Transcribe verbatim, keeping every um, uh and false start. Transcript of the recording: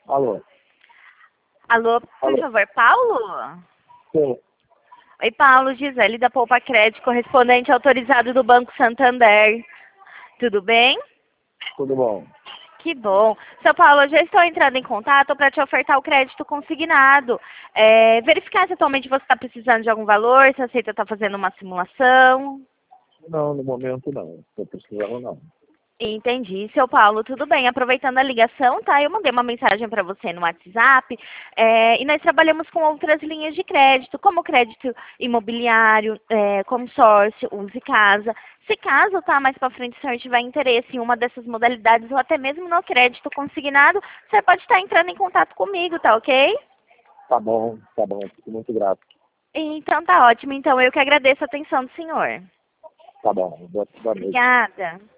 Alô? Alô, por Alô? favor, Paulo? Sim, Oi, Paulo, Gisele da Poupa Crédito, correspondente autorizado do Banco Santander. Tudo bem? tudo bom. Que bom. Seu Paulo, eu já estou entrando em contato para te ofertar o crédito consignado. É, verificar se atualmente você está precisando de algum valor, se aceita estar fazendo uma simulação. Não, no momento não. Estou precisando não. Entendi. Seu Paulo, tudo bem. Aproveitando a ligação, tá? Eu mandei uma mensagem para você no WhatsApp, é, e nós trabalhamos com outras linhas de crédito, como crédito imobiliário, é, consórcio, use casa. Se caso, tá, mais para frente, o senhor tiver interesse em uma dessas modalidades ou até mesmo no crédito consignado, você pode estar entrando em contato comigo, tá ok? Tá bom, tá bom. Fico muito grato. Então tá ótimo. Então eu que agradeço a atenção do senhor. Tá bom. Boa, boa noite. Obrigada.